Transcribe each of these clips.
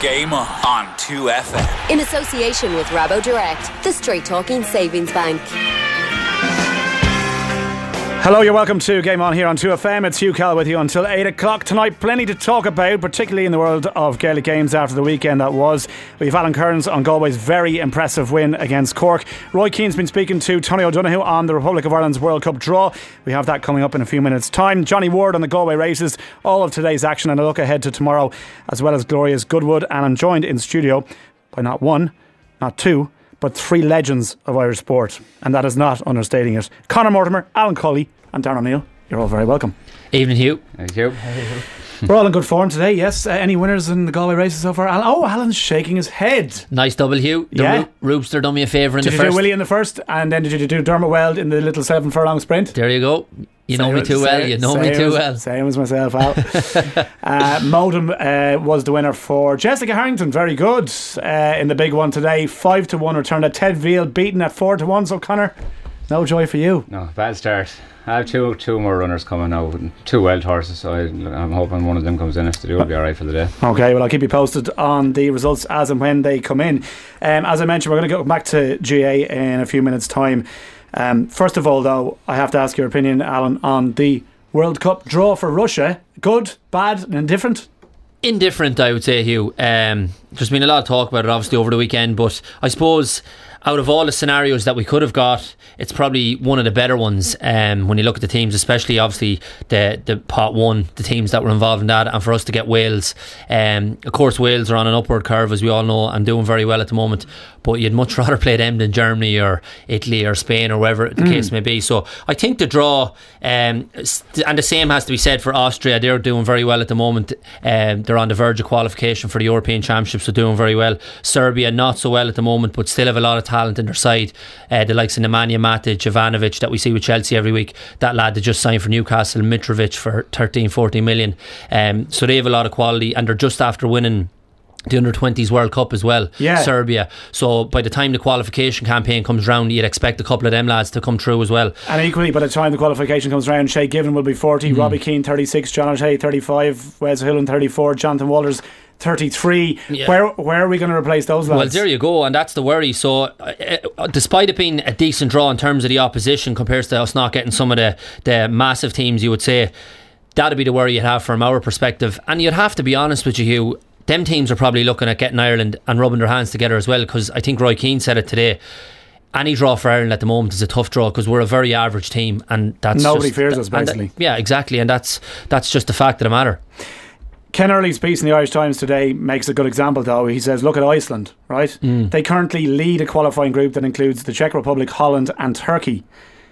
Game on 2FM. In association with Rabo Direct, the straight talking savings bank. Hello, you're welcome to Game On here on 2FM. It's Hugh Cal with you until 8 o'clock tonight. Plenty to talk about, particularly in the world of Gaelic games after the weekend that was. We've Alan Kearns on Galway's very impressive win against Cork. Roy Keane's been speaking to Tony O'Donoghue on the Republic of Ireland's World Cup draw. We have that coming up in a few minutes' time. Johnny Ward on the Galway races. All of today's action and a look ahead to tomorrow, as well as Gloria's Goodwood. And I'm joined in studio by not one, not two, but three legends of Irish sport. And that is not understating it. Conor Mortimer, Alan Cully and Darren O'Neill. You're all very welcome. Evening, Hugh. Thank you. We're all in good form today, yes. Any winners in the Galway races so far? Alan's shaking his head. Nice double, Hugh. Roopster done me a favour in the first. Did you do Willie in the first, and then did you do Dermot Weld in the little 7 furlong sprint? There you go. You know me too well. Same as myself, Al. Modem was the winner for Jessica Harrington. Very good in the big one today. 5-1 return at Ted Veal, beaten at 4-1. So Conor, no joy for you. No, bad start. I have two more runners coming now, 2 wild horses, so I'm hoping one of them comes in. If they do, it'll be alright for the day. Okay, well, I'll keep you posted on the results as and when they come in. As I mentioned, we're going to go back to GA in a few minutes' time. First of all, though, I have to ask your opinion, Alan, on the World Cup draw for Russia. Good, bad, indifferent? Indifferent, I would say, Hugh. There's been a lot of talk about it, obviously, over the weekend, but I suppose out of all the scenarios that we could have got, it's probably one of the better ones when you look at the teams, especially obviously the pot one, the teams that were involved in that, and for us to get Wales. Of course, Wales are on an upward curve, as we all know, and doing very well at the moment, but you'd much rather play them than Germany or Italy or Spain or wherever the case may be. So I think the draw, and the same has to be said for Austria. They're doing very well at the moment. They're on the verge of qualification for the European Championships, so doing very well. Serbia not so well at the moment, but still have a lot of talent in their side. The likes of Nemanja Matic, Ivanovic that we see with Chelsea every week, that lad that just signed for Newcastle, Mitrovic for 13-14 million. So they have a lot of quality, and they're just after winning the under-20s World Cup as well, Serbia. So by the time the qualification campaign comes round, you'd expect a couple of them lads to come through as well. And equally, by the time the qualification comes round, Shay Given will be 40, Robbie Keane 36, John O'Shea 35, Wes Hillen 34, Jonathan Walters 33. Where are we going to replace those lads? Well, there you go, and that's the worry. So despite it being a decent draw in terms of the opposition compared to us not getting some of the massive teams, you would say that'd be the worry you'd have from our perspective. And you'd have to be honest with you, Hugh, them teams are probably looking at getting Ireland and rubbing their hands together as well, because I think Roy Keane said it today. Any draw for Ireland at the moment is a tough draw, because we're a very average team, and that's nobody fears us, basically. Yeah, exactly, and that's just the fact of the matter. Ken Early's piece in the Irish Times today makes a good example, though. He says, look at Iceland, right? They currently lead a qualifying group that includes the Czech Republic, Holland and Turkey.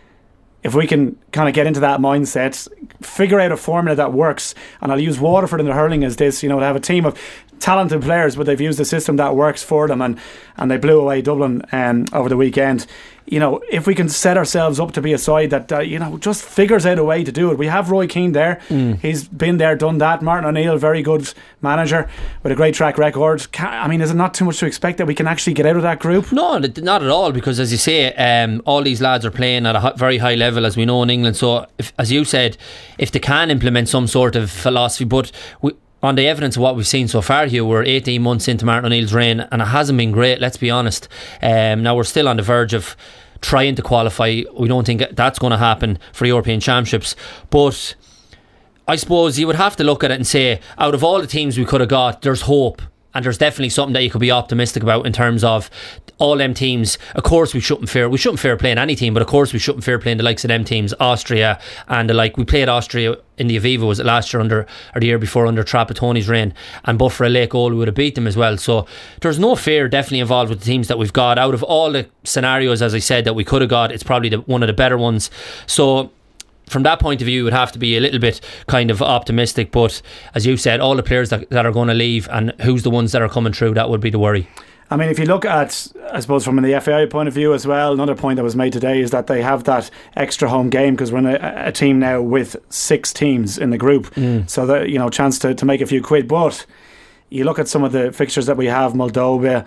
If we can kind of get into that mindset, figure out a formula that works, and I'll use Waterford in the hurling as this, to have a team of talented players, but they've used a system that works for them, and they blew away Dublin over the weekend. If we can set ourselves up to be a side that just figures out a way to do it. We have Roy Keane there. He's been there, done that. Martin O'Neill, very good manager with a great track record. Is it not too much to expect that we can actually get out of that group? No, not at all, because as you say, all these lads are playing at a very high level, as we know in England. So as you said, if they can implement some sort of philosophy, but on the evidence of what we've seen so far, Hugh, we're 18 months into Martin O'Neill's reign, and it hasn't been great, let's be honest. Now we're still on the verge of trying to qualify. We don't think that's going to happen for European Championships, but I suppose you would have to look at it and say, out of all the teams we could have got, there's hope, and there's definitely something that you could be optimistic about in terms of all them teams. Of course we shouldn't fear playing any team, but of course we shouldn't fear playing the likes of them teams, Austria and the like. We played Austria in the Aviva, was it last year or the year before under Trapattoni's reign, and but for a late goal we would have beat them as well. So there's no fear definitely involved with the teams that we've got. Out of all the scenarios, as I said, that we could have got, it's probably one of the better ones. So from that point of view, it would have to be a little bit kind of optimistic, but as you said, all the players that are going to leave and who's the ones that are coming through, that would be the worry. If you look at, I suppose, from the FAI point of view as well, another point that was made today is that they have that extra home game, because we're in a team now with 6 teams in the group, so that chance to make a few quid. But you look at some of the fixtures that we have: Moldova,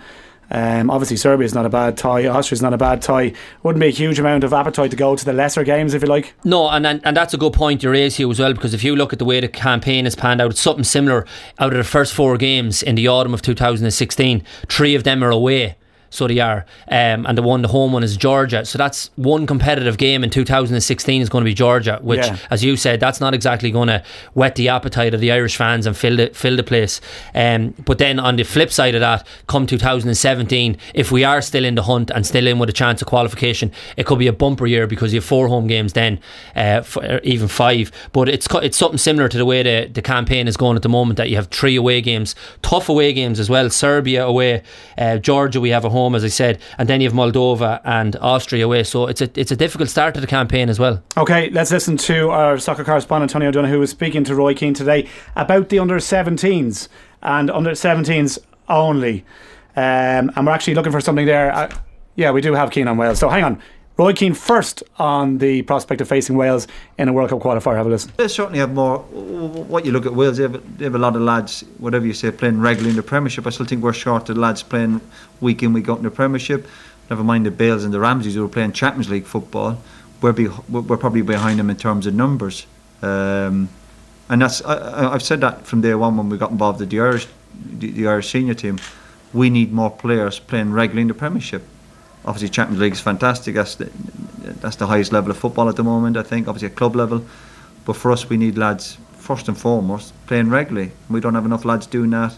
Obviously Serbia's not a bad tie, Austria's not a bad tie. Wouldn't be a huge amount of appetite to go to the lesser games, if you like. No, and that's a good point you raise here as well, because if you look at the way the campaign has panned out, it's something similar. Out of the first 4 games in the autumn of 2016, 3 of them are away. So they are, and the home one is Georgia. So that's one competitive game in 2016 is going to be Georgia, which, as you said, that's not exactly going to whet the appetite of the Irish fans and fill the place. But then on the flip side of that, come 2017, if we are still in the hunt and still in with a chance of qualification, it could be a bumper year, because you have 4 home games then, even 5. But it's something similar to the way the campaign is going at the moment, that you have 3 away games, tough away games as well. Serbia away, Georgia we have a home, as I said, and then you have Moldova and Austria away. So it's a difficult start to the campaign as well. Okay, let's listen to our soccer correspondent Tony O'Donoghue, who was speaking to Roy Keane today about the under-17s and under-17s only, and we're actually looking for something there. We do have Keane on Wales, so hang on. Roy Keane first on the prospect of facing Wales in a World Cup qualifier. Have a listen. They certainly have more. What you look at Wales, they have a lot of lads, whatever you say, playing regularly in the Premiership. I still think we're short of lads playing week in, week out in the Premiership. Never mind the Bales and the Ramseys who are playing Champions League football. We're probably behind them in terms of numbers. And that's I've said that from day one when we got involved with the Irish senior team. We need more players playing regularly in the Premiership. Obviously Champions League is fantastic, that's the highest level of football at the moment, I think, obviously at club level. But for us, we need lads first and foremost playing regularly. We don't have enough lads doing that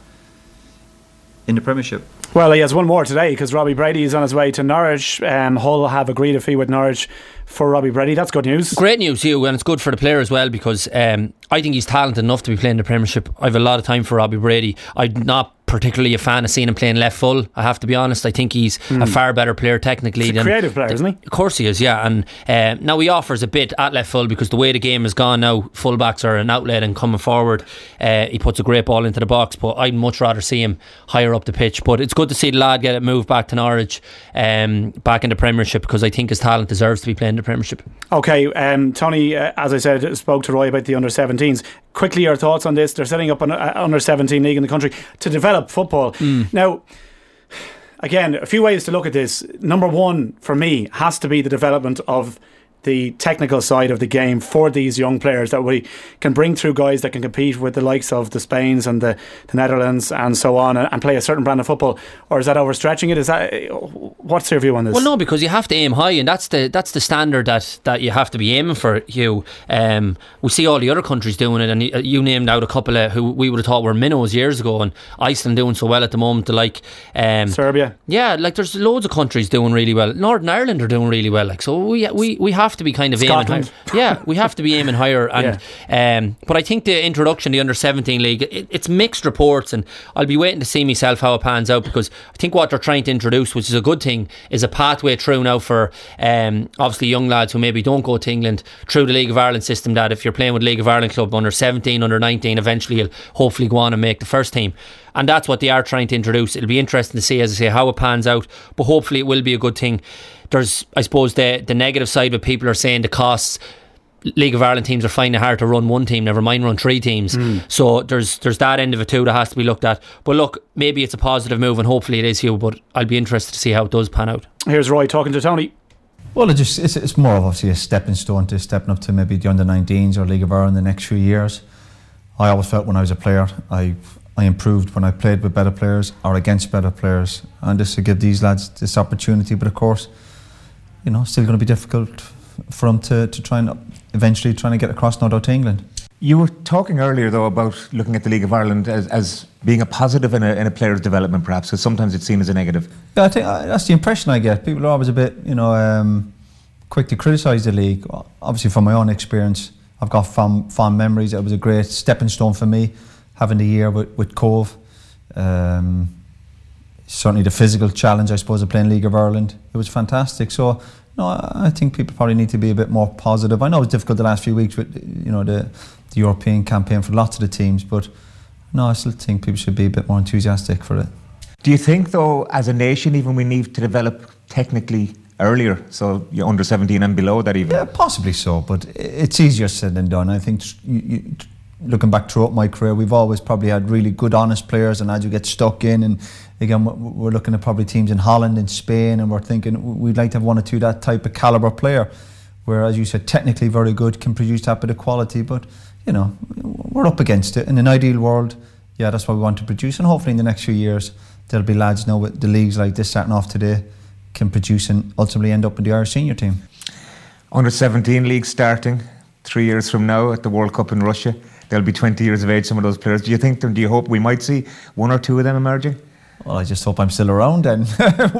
in the Premiership. Well, he has one more today, because Robbie Brady is on his way to Norwich. Hull have agreed a fee with Norwich for Robbie Brady. That's good news. Great news, Hugh, and it's good for the player as well, because I think he's talented enough to be playing the Premiership. I have a lot of time for Robbie Brady. I'm not particularly a fan of seeing him playing left full, I have to be honest. I think he's a far better player technically. He's a creative player, isn't he? Of course he is, yeah. And now he offers a bit at left full, because the way the game has gone now, fullbacks are an outlet and coming forward. He puts a great ball into the box, but I'd much rather see him higher up the pitch. But it's good to see the lad get it moved back to Norwich, back in the Premiership, because I think his talent deserves to be playing the Premiership. Okay, Tony, as I said, spoke to Roy about the under-17s. Quickly, your thoughts on this? They're setting up an under-17 league in the country to develop football. Now, again, a few ways to look at this. Number one, for me, has to be the development of the technical side of the game for these young players, that we can bring through guys that can compete with the likes of the Spains and the Netherlands and so on, and play a certain brand of football. Or is that overstretching it? What's your view on this? Well, no, because you have to aim high, and that's the standard that you have to be aiming for, Hugh. We see all the other countries doing it, and you named out a couple of who we would have thought were minnows years ago, and Iceland doing so well at the moment, like Serbia. Yeah, like there's loads of countries doing really well. Northern Ireland are doing really well, like, so we have to be kind of Scotland. aiming higher. Yeah, we have to be aiming higher. And but I think the introduction, the under-17 league, it's mixed reports, and I'll be waiting to see myself how it pans out, because I think what they're trying to introduce, which is a good thing, is a pathway through now for obviously young lads who maybe don't go to England through the League of Ireland system, that if you're playing with League of Ireland club under 17, under 19, eventually you'll hopefully go on and make the first team. And that's what they are trying to introduce. It'll be interesting to see, as I say, how it pans out, but hopefully it will be a good thing. There's, I suppose, the negative side of people are saying the costs. League of Ireland teams are finding it hard to run one team, never mind run 3 teams. So there's that end of it too that has to be looked at. But look, maybe it's a positive move, and hopefully it is, Hugh, but I'll be interested to see how it does pan out. Here's Roy talking to Tony. Well, it's more of obviously a stepping stone to stepping up to maybe the under-19s or League of Ireland in the next few years. I always felt when I was a player, I improved when I played with better players or against better players, and just to give these lads this opportunity. But of course, you know, still going to be difficult for them to try and eventually trying to get across, no doubt, to England. You were talking earlier though about looking at the League of Ireland as being a positive in a player's development, perhaps, because sometimes it's seen as a negative. Yeah, I think that's the impression I get. People are always a bit, quick to criticise the league. Obviously, from my own experience, I've got fond memories. It was a great stepping stone for me, having the year with Cove. Certainly the physical challenge, I suppose, of playing League of Ireland, it was fantastic. So, no, I think people probably need to be a bit more positive. I know it was difficult the last few weeks with, the European campaign for lots of the teams, but no, I still think people should be a bit more enthusiastic for it. Do you think, though, as a nation, even we need to develop technically earlier, so you're under 17 and below that even? Yeah, possibly so, but it's easier said than done. I think looking back throughout my career, we've always probably had really good, honest players, and as you get stuck in, and again, we're looking at probably teams in Holland and Spain, and we're thinking we'd like to have one or two that type of calibre player, where, as you said, technically very good, can produce that bit of quality, but we're up against it. In an ideal world, that's what we want to produce, and hopefully in the next few years there'll be lads now with the leagues like this starting off today can produce and ultimately end up in the Irish senior team. Under 17 league starting 3 years from now at the World Cup in Russia. They'll be 20 years of age, some of those players. Do you hope we might see one or two of them emerging? Well, I just hope I'm still around, and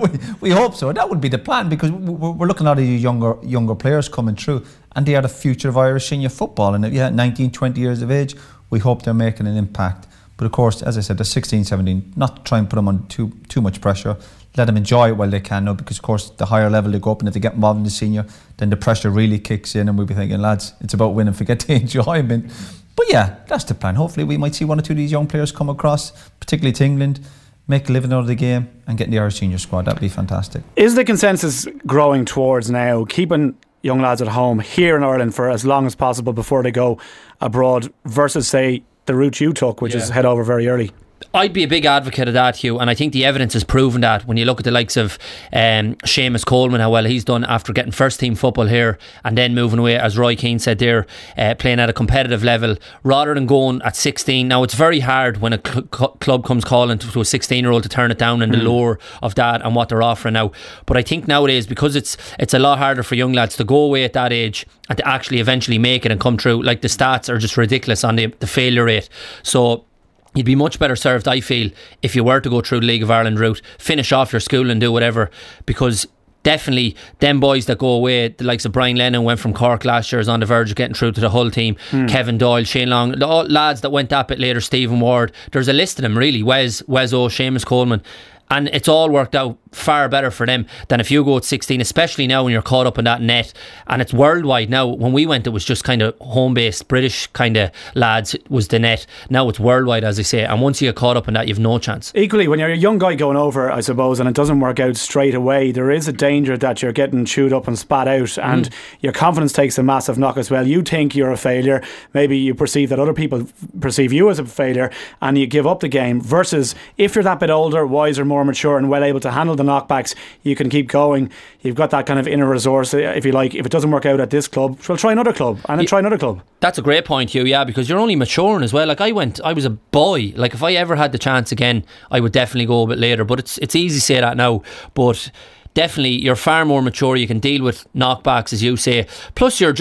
we hope so. That would be the plan, because we're looking at these younger players coming through, and they are the future of Irish senior football. And 19, 20 years of age, we hope they're making an impact. But of course, as I said, they're 16, 17, not to try and put them on too much pressure. Let them enjoy it while they can now, because of course the higher level they go up, and if they get involved in the senior, then the pressure really kicks in, and we'll be thinking, lads, it's about winning, forget the enjoyment. But that's the plan. Hopefully we might see one or two of these young players come across, particularly to England, make a living out of the game and get in the Irish senior squad. That'd be fantastic. Is the consensus growing towards now keeping young lads at home here in Ireland for as long as possible before they go abroad, versus, say, the route you took, which is head over very early? I'd be a big advocate of that, Hugh, and I think the evidence has proven that when you look at the likes of Seamus Coleman, how well he's done after getting first team football here and then moving away, as Roy Keane said there, playing at a competitive level rather than going at 16. Now, it's very hard when a club comes calling to a 16-year-old to turn it down in the lure of that and what they're offering now. But I think nowadays, because it's a lot harder for young lads to go away at that age and to actually eventually make it and come through, like the stats are just ridiculous on the failure rate. So you'd be much better served, I feel, if you were to go through the League of Ireland route, finish off your school and do whatever, because definitely them boys that go away, the likes of Brian Lennon went from Cork last year, is on the verge of getting through to the Hull team, Kevin Doyle, Shane Long, all lads that went that bit later, Stephen Ward, there's a list of them really, Wes O, Seamus Coleman, and it's all worked out far better for them than if you go at 16, especially now when you're caught up in that net, and it's worldwide now. When we went, it was just kind of home-based British kind of lads was the net. Now it's worldwide, as I say, and once you get caught up in that, you've no chance. Equally, when you're a young guy going over, I suppose, and it doesn't work out straight away, there is a danger that you're getting chewed up and spat out, and your confidence takes a massive knock as well. You think you're a failure, maybe you perceive that other people perceive you as a failure, and you give up the game, versus if you're that bit older, wiser, more mature and well able to handle the knockbacks, you can keep going. You've got that kind of inner resource, if you like. If it doesn't work out at this club, we'll try another club and then try another club. That's a great point, Hugh, because you're only maturing as well. Like I was a boy. Like if I ever had the chance again, I would definitely go a bit later, but it's easy to say that now, but definitely you're far more mature. You can deal with knockbacks, as you say, plus you're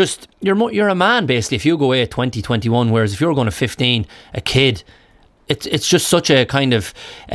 a man basically if you go away at 20, 21, whereas if you're going to 15, a kid, it's just such a kind of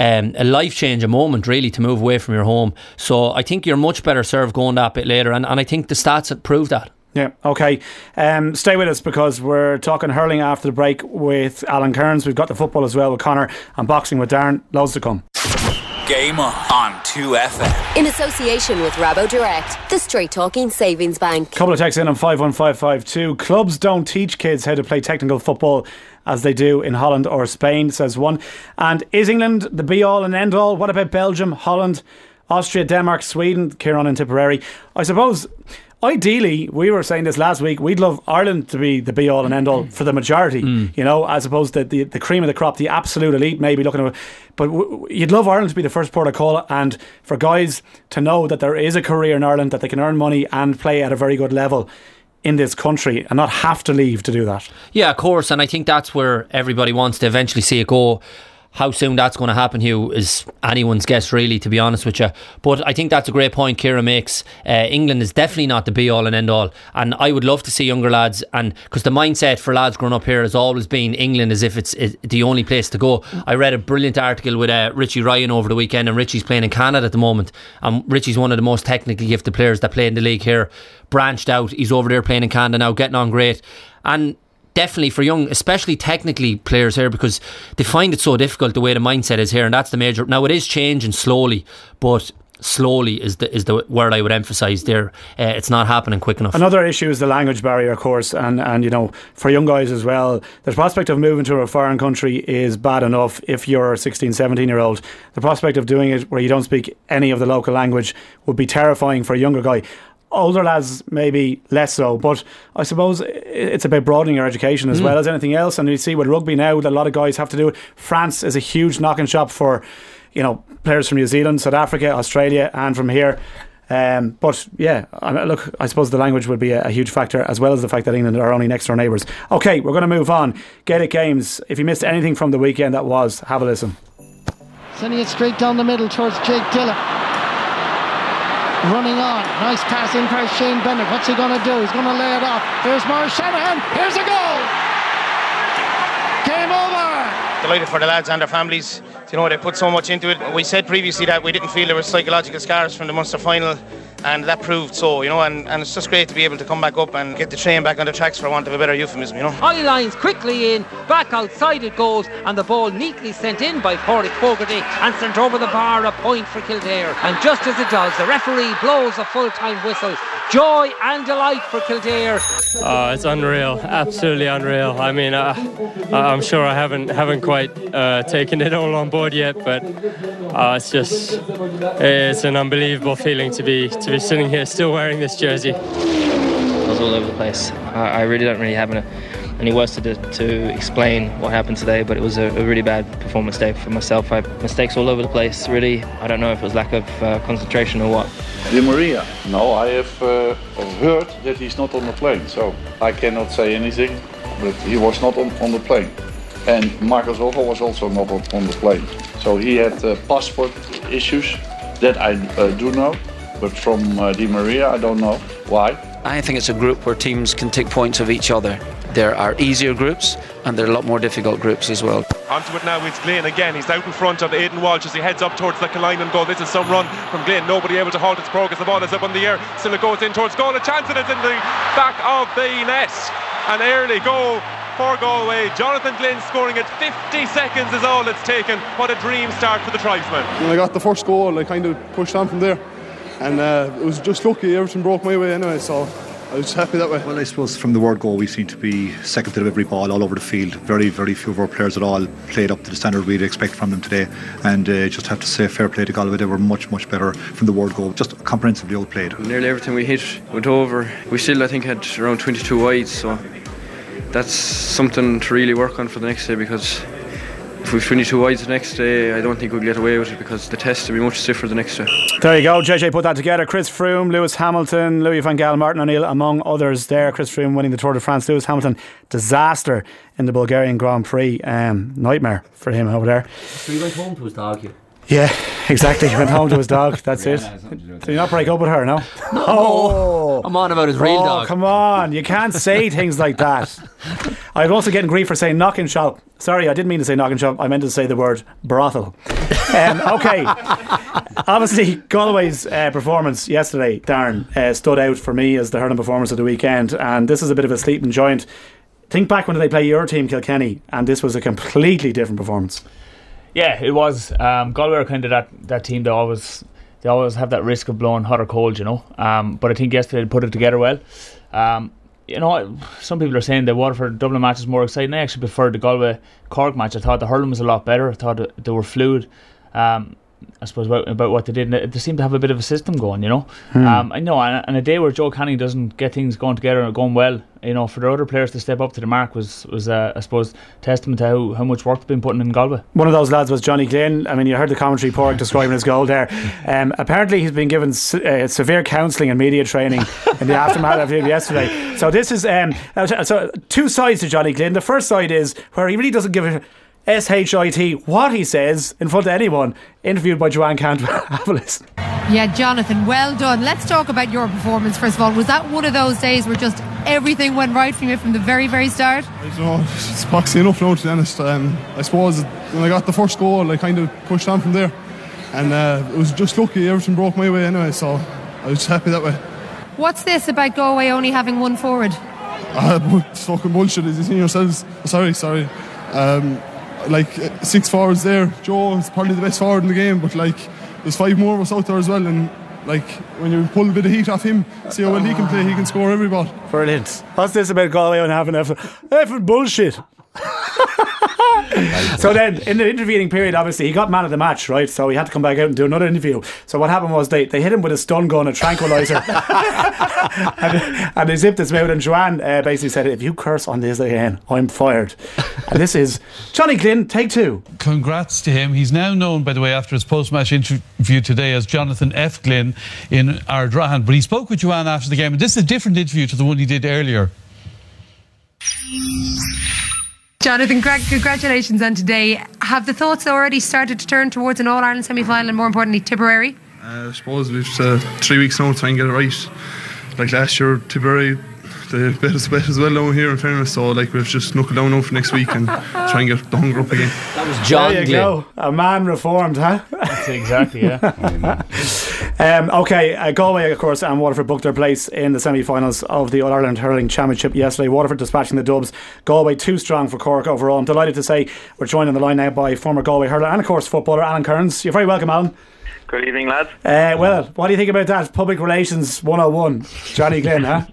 a life-changing moment really to move away from your home. So I think you're much better served going that bit later, and I think the stats prove that. Yeah, okay. Stay with us, because we're talking hurling after the break with Alan Kearns. We've got the football as well with Connor, and boxing with Darren. Loads to come. Game on 2FM. In association with Rabo Direct, the straight talking savings bank. Couple of texts in on 51552. Clubs don't teach kids how to play technical football as they do in Holland or Spain, says one. And is England the be all and end all? What about Belgium, Holland, Austria, Denmark, Sweden? Kieran in Tipperary. I suppose ideally, we were saying this last week, we'd love Ireland to be the be all and end all for the majority, as opposed to the cream of the crop, the absolute elite maybe looking at it. But you'd love Ireland to be the first port of call, and for guys to know that there is a career in Ireland, that they can earn money and play at a very good level in this country and not have to leave to do that. Yeah, of course, and I think that's where everybody wants to eventually see it go. How soon that's going to happen, Hugh, is anyone's guess really, to be honest with you. But I think that's a great point Ciara makes. England is definitely not the be all and end all, and I would love to see younger lads, and because the mindset for lads growing up here has always been England as if it's the only place to go. I read a brilliant article with Richie Ryan over the weekend, and Richie's playing in Canada at the moment, and Richie's one of the most technically gifted players that play in the league here, branched out, he's over there playing in Canada now, getting on great. And definitely for young, especially technically players here, because they find it so difficult the way the mindset is here, and that's the major. Now it is changing slowly, but slowly is the word I would emphasise there. It's not happening quick enough. Another issue is the language barrier, of course, and for young guys as well, the prospect of moving to a foreign country is bad enough if you're a 16, 17 year old. The prospect of doing it where you don't speak any of the local language would be terrifying for a younger guy. Older lads maybe less so, but I suppose it's about broadening your education as well as anything else. And you see with rugby now that a lot of guys have to do it. France is a huge knocking shop for, you know, players from New Zealand, South Africa, Australia, and from here. But yeah, look, I suppose the language would be a huge factor, as well as the fact that England are only next door neighbours. Okay, we're going to move on. Gaelic Games. If you missed anything from the weekend, have a listen. Sending it straight down the middle towards Jake Dillon. Running on. Nice pass in by Shane Bennett. What's he going to do? He's going to lay it off. Here's Maurice Shanahan. Here's a goal. Game over. Delighted for the lads and their families. You know, they put so much into it. We said previously that we didn't feel there were psychological scars from the Munster final, and that proved so, you know, and it's just great to be able to come back up and get the train back on the tracks, for want of a better euphemism, you know. Ollie Lyons quickly in, back outside it goes, and the ball neatly sent in by Pádraig Fogarty and sent over the bar, a point for Kildare. And just as it does, the referee blows a full-time whistle. Joy and delight for Kildare. Oh, it's unreal, absolutely unreal. I mean, I'm sure I haven't quite taken it all on board yet, but it's an unbelievable feeling to be sitting here still wearing this jersey. I was all over the place. I really don't have any words to explain what happened today, but it was a really bad performance day for myself. I had mistakes all over the place, really. I don't know if it was lack of concentration or what. Di Maria, no, I have heard that he's not on the plane, so I cannot say anything, but he was not on the plane. And Marcus Ogo was also not on the plane. So he had passport issues, that I do know, but from Di Maria I don't know. Why? I think it's a group where teams can take points of each other. There are easier groups and there are a lot more difficult groups as well. Onto it now, it's Glenn again. He's out in front of Aidan Walsh as he heads up towards the Kilinan goal. This is some run from Glenn. Nobody able to halt its progress. The ball is up in the air. Still it goes in towards goal. A chance, and it's in the back of the net. An early goal for Galway. Jonathan Glenn scoring at 50 seconds is all it's taken. What a dream start for the tribesmen. When I got the first goal, I kind of pushed on from there. And it was just lucky, everything broke my way anyway, so I was happy that way. Well, I suppose from the word go, we seem to be second to every ball all over the field. Very, very few of our players at all played up to the standard we'd expect from them today. And just have to say fair play to Galway. They were much, much better from the word go. Just comprehensively outplayed. Nearly everything we hit went over. We still, I think, had around 22 wides, so that's something to really work on for the next day, because if we finish 2 wides the next day, I don't think we'll get away with it, because the test will be much stiffer the next day. There you go, JJ put that together. Chris Froome, Lewis Hamilton, Louis van Gaal, Martin O'Neill, among others there. Chris Froome winning the Tour de France. Lewis Hamilton, disaster in the Bulgarian Grand Prix. Nightmare for him over there. So he went home to his dog. Yeah, exactly. He went home to his dog. That's it. Did he not break up with her, no? No. I'm on about his real dog. Come on. You can't say things like that. I'm also getting grief for saying knocking shop. Sorry, I didn't mean to say knocking shop. I meant to say the word brothel. Okay. Obviously, Galway's performance yesterday, Darren, stood out for me as the hurling performance of the weekend. And this is a bit of a sleeping giant. Think back when they play your team, Kilkenny, and this was a completely different performance. Yeah, it was. Galway are kind of that team that always have that risk of blowing hot or cold, you know. But I think yesterday they put it together well. You know, some people are saying the Waterford Dublin match is more exciting. I actually preferred the Galway Cork match. I thought the hurling was a lot better. I thought they were fluid. I suppose about what they did. They seem to have a bit of a system going, you know. I know, and a day where Joe Canning doesn't get things going together and going well, you know, for the other players to step up to the mark was I suppose testament to how much work they've been putting in Galway. One of those lads was Johnny Glynn. I mean, you heard the commentary Pádraig describing his goal there. Apparently he's been given severe counselling and media training in the aftermath of him yesterday. So this is so two sides to Johnny Glynn. The first side is where he really doesn't give a SHIT what he says in front of anyone, interviewed by Joanne Cantwell. Have a listen. Yeah, Jonathan, well done. Let's talk about your performance first of all. Was that one of those days where just everything went right for you from the very, very start? I don't know, it's boxy enough now, to be honest. I suppose when I got the first goal, I kind of pushed on from there, and it was just lucky, everything broke my way anyway, so I was happy that way. What's this about Galway only having one forward? It's fucking bullshit, as you see yourselves. Sorry. Like 6 forwards there. Joe is probably the best forward in the game, but like there's 5 more of us out there as well, and like when you pull a bit of heat off him, see how well he can play, he can score every ball. Brilliant. What's this about Galway and having effing bullshit? So then, in the intervening period, obviously, he got man of the match, right? So he had to come back out and do another interview. So what happened was they hit him with a stun gun, a tranquilizer, and they zipped his mouth. And Joanne basically said, if you curse on this again, I'm fired. And this is Johnny Glynn, take 2. Congrats to him. He's now known, by the way, after his post-match interview today as Jonathan F. Glynn in Ardrahan. But he spoke with Joanne after the game, and this is a different interview to the one he did earlier. Jonathan, congratulations on today. Have the thoughts already started to turn towards an All-Ireland semi-final and more importantly Tipperary? I suppose we've 3 weeks now to try and get it right. Like last year, Tipperary, they bet us as well down here in fairness, so like we've just knuckled down now for next week and try and get the hunger up again. That was John There you go. A man reformed, huh? That's exactly, yeah. Okay, Galway, of course, and Waterford booked their place in the semi-finals of the All-Ireland Hurling Championship yesterday. Waterford dispatching the Dubs. Galway too strong for Cork overall. I'm delighted to say we're joined on the line now by former Galway hurler and, of course, footballer Alan Kearns. You're very welcome, Alan. Good evening, lads. Well, what do you think about that? Public Relations 101. Johnny Glynn, huh?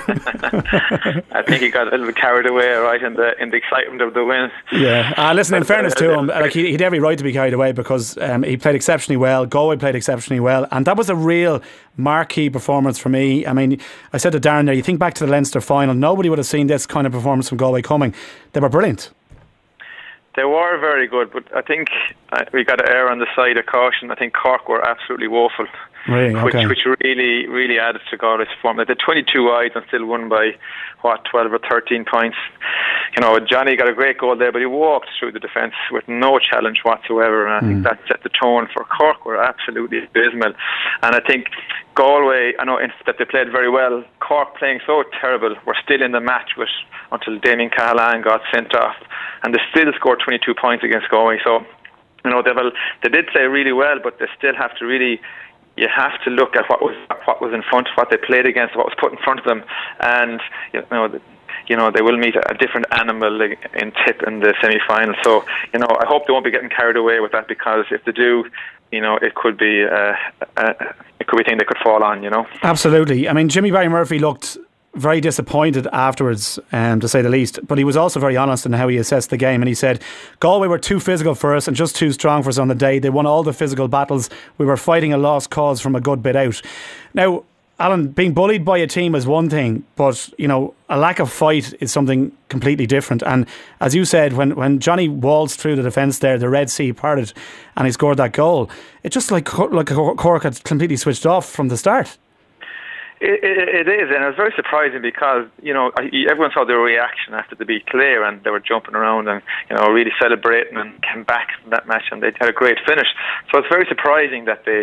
I think he got a little bit carried away, right, in the excitement of the win. Yeah. Listen, in fairness to him, like he'd every right to be carried away because he played exceptionally well. Galway played exceptionally well, and that was a real marquee performance for me. I mean, I said to Darren there, you think back to the Leinster final, nobody would have seen this kind of performance from Galway coming. They were brilliant. They were very good, but I think we got to err on the side of caution. I think Cork were absolutely woeful, really? Okay. which really added to Galway's form. They had 22 wides and still won by 12 or 13 points. You know, Johnny got a great goal there, but he walked through the defence with no challenge whatsoever, and I think that set the tone for Cork. Were absolutely abysmal, and I think Galway, I know that they played very well. Cork playing so terrible, were still in the match until Damien Cahalane got sent off, and they still scored 22 points against Galway. So, you know, they did play really well, but they still have to really. You have to look at what was in front, what they played against, what was put in front of them, and you know they will meet a different animal in Tip in the semi-final. So, you know, I hope they won't be getting carried away with that, because if they do, you know, it could be a thing they could fall on. You know, absolutely. I mean, Jimmy Barry Murphy looked very disappointed afterwards, to say the least, but he was also very honest in how he assessed the game, and he said Galway were too physical for us and just too strong for us on the day. They won all the physical battles. We were fighting a lost cause from a good bit out. Now, Alan, being bullied by a team is one thing, but you know, a lack of fight is something completely different. And as you said, when Johnny waltzed through the defence there, the Red Sea parted and he scored that goal, it just like Cork had completely switched off from the start. It is, and it was very surprising because, you know, everyone saw their reaction after the beat Clare, and they were jumping around and, you know, really celebrating and came back from that match, and they had a great finish. So it's very surprising that they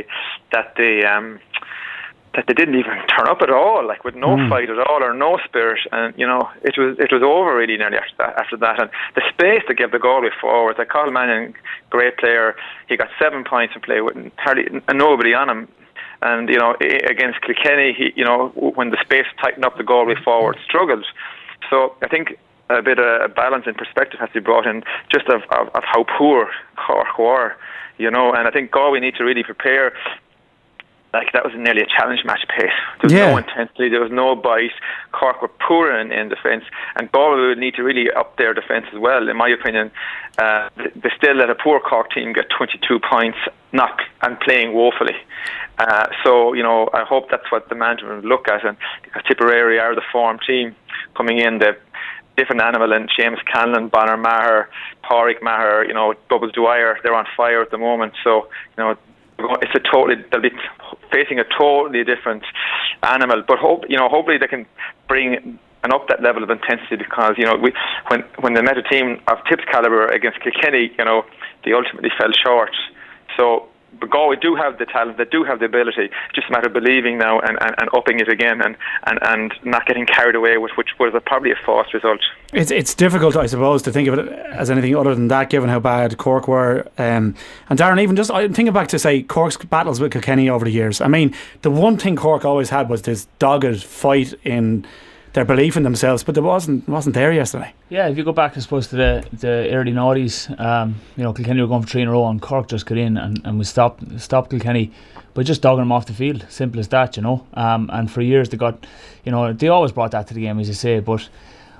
didn't even turn up at all, like with no fight at all or no spirit, and you know it was over really nearly after that. And the space they gave the Galway forwards, like Cathal Mannion, great player, he got 7 points in play with hardly nobody on him. And, you know, against Kilkenny, you know, when the space tightened up, the Galway forward struggled. So I think a bit of balance and perspective has to be brought in just of how poor Cork were, you know. And I think Galway need to really prepare. Like, that was nearly a challenge match pace. There was no intensity, there was no bite. Cork were poor in defence, and Galway would need to really up their defence as well, in my opinion. They still let a poor Cork team get 22 points and playing woefully. So, you know, I hope that's what the management would look at, and because Tipperary are the form team coming in, they've different animal, and Seamus Canlan, Bonner Maher, Pádraig Maher, you know, Bubbles Dwyer, they're on fire at the moment. So, you know, they'll be facing a totally different animal, but hopefully they can bring and up that level of intensity, because, you know, when they met a team of Tip's calibre against Kilkenny, you know, they ultimately fell short. So, but Galway do have the talent, they do have the ability. It's just a matter of believing now and upping it again and not getting carried away with which was probably a false result. It's difficult, I suppose, to think of it as anything other than that, given how bad Cork were. And Darren, even just I'm thinking back to, say, Cork's battles with Kilkenny over the years. I mean, the one thing Cork always had was this dogged fight in their belief in themselves, but there wasn't there yesterday. Yeah, if you go back, I suppose, to the early noughties, you know, Kilkenny were going for 3 in a row, and Cork just got in and we stopped Kilkenny by just dogging them off the field. Simple as that, you know. And for years they got, you know, they always brought that to the game, as you say, but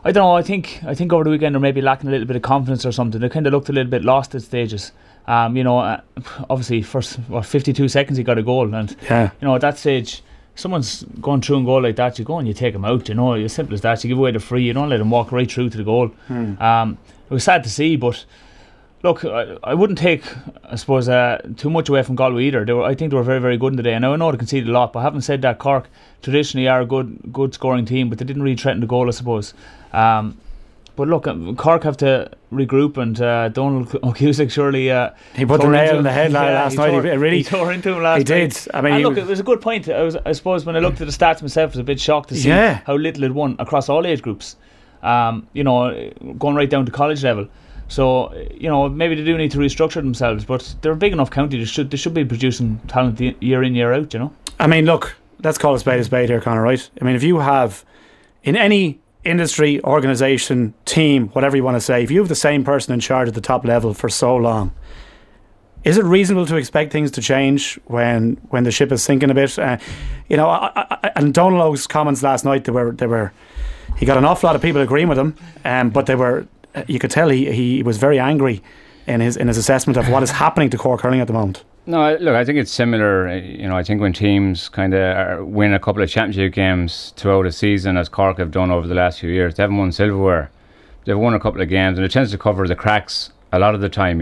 I don't know. I think over the weekend they're maybe lacking a little bit of confidence or something. They kind of looked a little bit lost at stages. Obviously, first 52 seconds he got a goal, and at that stage, someone's going through and goal like that, you go and you take him out. As simple as that. You give away the free. You don't let him walk right through to the goal. It was sad to see, but look, I wouldn't take, I suppose, too much away from Galway either. I think they were very, very good in the day. And I know they conceded a lot, but having said that, Cork traditionally are a good scoring team, but they didn't really threaten the goal, I suppose. But look, Cork have to regroup, and Donald O'Cusick surely he put the nail in the head last night. He tore into him last night. He did. I mean, look, it was a good point. I suppose when I looked at the stats myself, I was a bit shocked to see how little it won across all age groups. Going right down to college level. So maybe they do need to restructure themselves, but they're a big enough county. They should be producing talent year in, year out. I mean, look, let's call a spade here, Conor. Right? I mean, if you have in any industry, organisation, team, whatever you want to say, if you have the same person in charge at the top level for so long, is it reasonable to expect things to change when the ship is sinking a bit? And Donald O's comments last night, they were. He got an awful lot of people agreeing with him, but they were. You could tell he was very angry in his assessment of what is happening to Cork hurling at the moment. No, look, I think it's similar. I think when teams kind of win a couple of championship games throughout a season, as Cork have done over the last few years, they haven't won silverware. They've won a couple of games, and it tends to cover the cracks a lot of the time.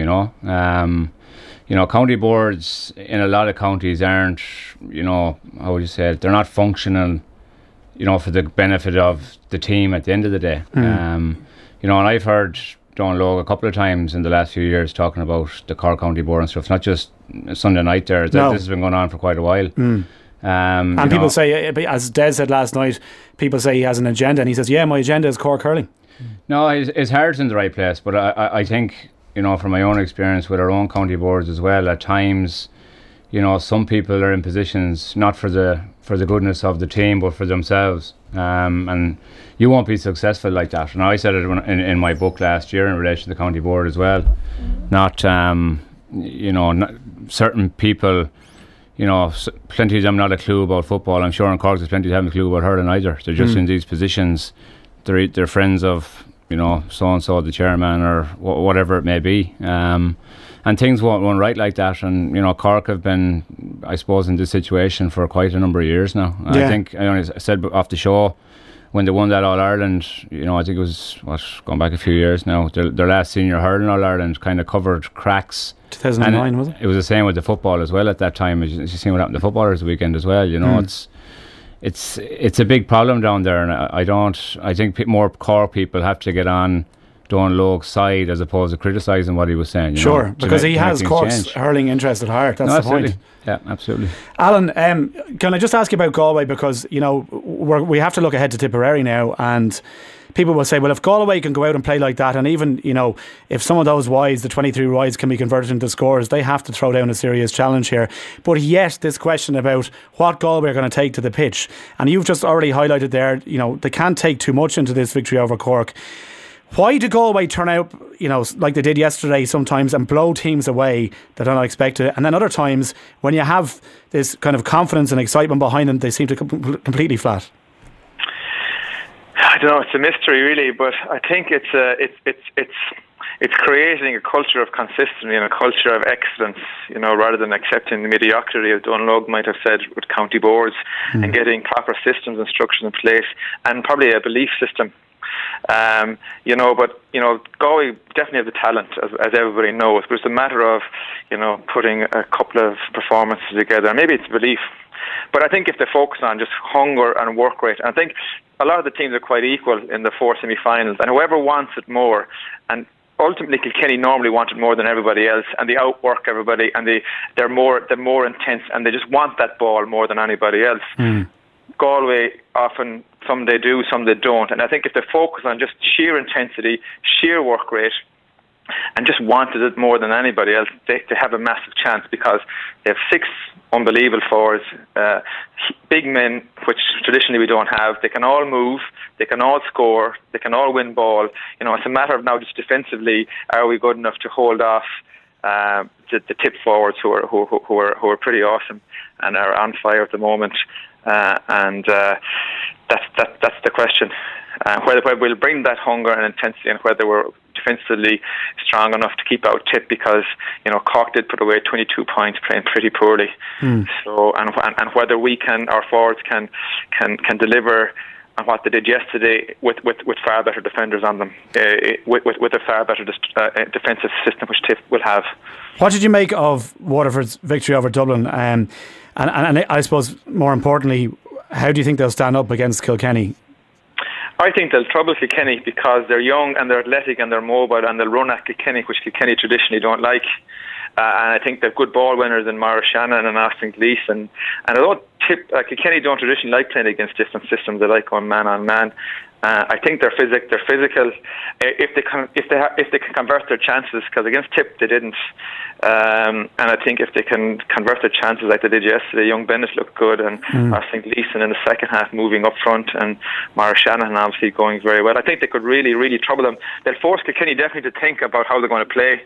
County boards in a lot of counties aren't. How would you say it? They're not functional. For the benefit of the team at the end of the day. And I've heard Donald Logue a couple of times in the last few years talking about the Cork County Board and stuff. It's not just Sunday night there. This has been going on for quite a while. And people say, as Des said last night, people say he has an agenda, and he says, my agenda is Cork hurling. No, his heart's in the right place, but I think, from my own experience with our own county boards as well, at times, some people are in positions not for the goodness of the team, but for themselves. And you won't be successful like that. And I said it in my book last year in relation to the county board as well. Not certain people, plenty of them not a clue about football. I'm sure in Cork there's plenty of them haven't a clue about hurling either. They're just in these positions. They're friends of, so-and-so, the chairman, or whatever it may be. And things won't run right like that. And, Cork have been, I suppose, in this situation for quite a number of years now. I think, I said off the show, when they won that All-Ireland, I think it was, going back a few years now, their last senior hurling All-Ireland kind of covered cracks. 2009, was it? It was the same with the football as well at that time. As you seen what happened to footballers the weekend as well. It's a big problem down there. And I think more Cork people have to get on Donald Logue's side as opposed to criticising what he was saying. Because he has Cork's hurling interest at heart. That's the point. Yeah, absolutely. Alan, can I just ask you about Galway? Because, we have to look ahead to Tipperary now, and people will say, well, if Galway can go out and play like that, and even, if some of those wides, the 23 wides, can be converted into scores, they have to throw down a serious challenge here. But yet, this question about what Galway are going to take to the pitch, and you've just already highlighted there, they can't take too much into this victory over Cork. Why do Galway turn out, like they did yesterday sometimes, and blow teams away that are not expected, and then other times when you have this kind of confidence and excitement behind them, they seem to completely flat? I don't know. It's a mystery, really, but I think it's creating a culture of consistency and a culture of excellence, rather than accepting the mediocrity, as Donald Logue might have said, with county boards, and getting proper systems and structures in place, and probably a belief system. Galway definitely have the talent, as everybody knows, but it's a matter of, putting a couple of performances together. Maybe it's belief. But I think if they focus on just hunger and work rate, and I think a lot of the teams are quite equal in the 4 semi-finals, and whoever wants it more, and ultimately Kilkenny normally want it more than everybody else, and they outwork everybody, and they're more intense, and they just want that ball more than anybody else. Galway often, some they do, some they don't. And I think if they focus on just sheer intensity, sheer work rate, and just wanted it more than anybody else, they have a massive chance, because they have 6 unbelievable forwards, big men, which traditionally we don't have. They can all move, they can all score, they can all win ball. It's a matter of now just defensively, are we good enough to hold off the tip forwards who are pretty awesome and are on fire at the moment. That's the question. whether we'll bring that hunger and intensity, and whether we're defensively strong enough to keep out Tip, because Cork did put away 22 points playing pretty poorly. So and whether we can, our forwards can deliver on what they did yesterday with far better defenders on them, with a far better defensive system which Tip will have. What did you make of Waterford's victory over Dublin? And I suppose more importantly, how do you think they'll stand up against Kilkenny? I think they'll trouble Kilkenny because they're young and they're athletic and they're mobile, and they'll run at Kilkenny, which Kilkenny traditionally don't like. And I think they've good ball winners in Maurice Shannon and Austin Gleeson. And although Kilkenny don't traditionally like playing against different systems, they like going man on man. I think they're physical. If they can convert their chances, because against Tip they didn't. And I think if they can convert their chances like they did yesterday, young Bennett looked good, and Austin Gleeson in the second half moving up front, and Maurice Shanahan obviously going very well. I think they could really, really trouble them. They'll force Kilkenny definitely to think about how they're going to play